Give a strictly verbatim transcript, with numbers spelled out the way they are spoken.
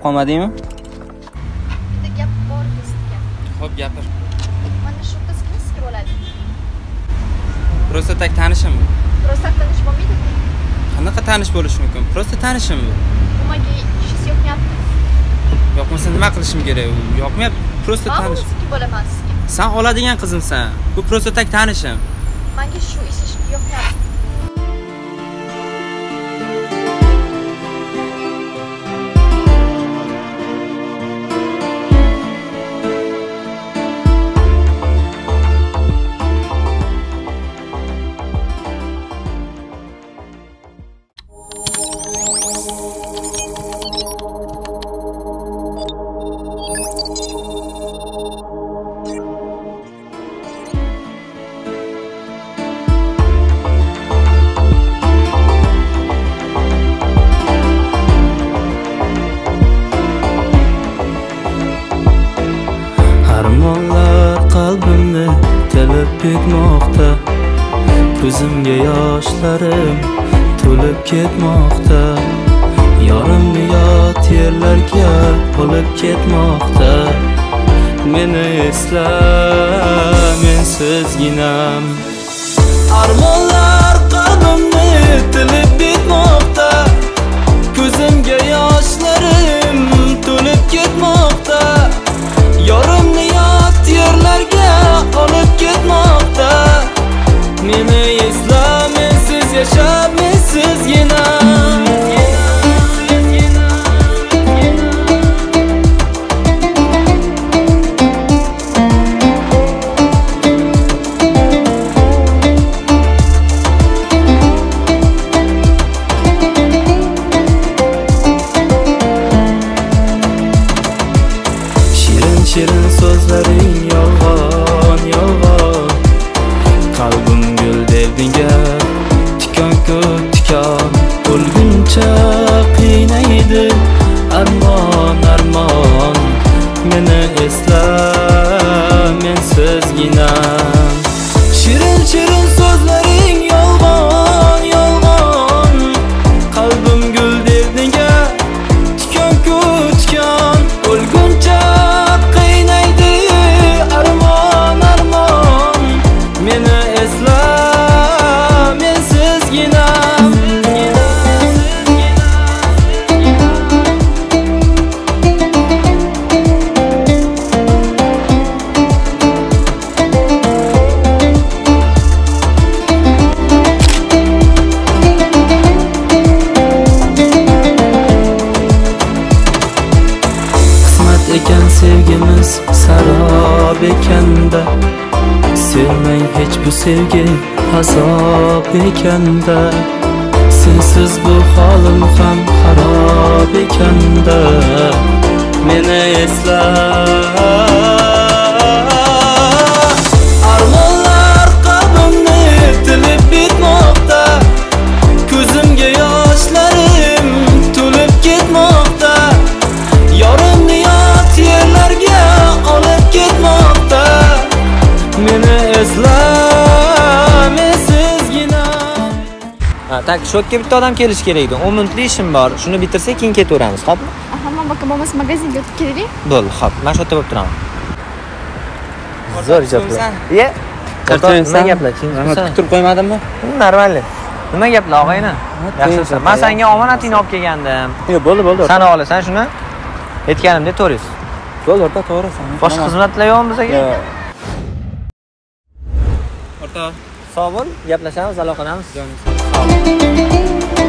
qolmadingmi? Bitta gap bor sizga. Xo'p, gapir. Mana shu qiz kim sizga bo'ladi? Prosta tak tanishimmi? Prosta tanish bo'lmaydi. Qanaqa tanish bo'lishi mumkin? Prosta tanishimmi? Nimaga ishingiz yoqmayapti? Yoqmasa nima qilishim kerak? Yoqmayapti. Prosta tanish. Sizga bo'laman sizga. Sen oladigan qizimsan. Bu prosta tak tanishim. Menga shu ish yoqmayapti. Qalbimni telib ketmoqda, ko'zimga yoshlarim to'lib ketmoqda, yorimni yot yerlarga olib ketmoqda. Meni esla, men sizginam. Armonlar qalbimni telib ketmoqda, ko'zimga yoshlarim to'lib ketmoqda, yorimni yot yerlarga olib ketmoqda. Meni esla, mensiz yashab, mensizgina. Shirin so'zlaring yolg'on, yolg'on. Qalbim gul derdinga tikon-ku tikon. O'lguncha qiynaydi armon, armon. Meni esla, mensizgina. Shirin shirin so'zlaring yolg'on, yolg'on. Qalbim gul derdinga tikon-ku tikon. O'lguncha ekan sevgimiz sarob ekanda, sevmang hech bu sevgi azob ekanda, sensiz bu holim ham xarob ekanda. Meni esla, armonlar qalbimni tilib bitmoqda, ko'zimga yoshlarim to'lib ketmoqda, yorimni yot yerlarga olib ketmoqda. Meni esla, mensizgina. Ha, tak, shu yerga bitta odam kelish kerak edi. o'n minutlik ishim bor. Shuni bitirsak, keyin ketaveramiz, xo'pmi? Aha, men boka bo'lmasa magazinga o'tib kelaylik. Bo'ldi, xo'p. Men shu yerda bo'lib turaman. Zo'r gaplar. Ye? Nima gaplar? Kutib qo'ymadimmi? Normalni. Nima gaplar, og'ayni? Yaxshisiz. Men senga omonatingni olib kelgandim. Yo'q, bo'ldi, bo'ldi. Sana olasan shuni. Aytganimda to'g'risi. Bo'ldi, o'rta, to'g'risan. Boshqa xizmatlar yo'qmi bizga? O'rta. Sog' bo'l, gaplashamiz, aloqalanamiz. Sog' bo'l.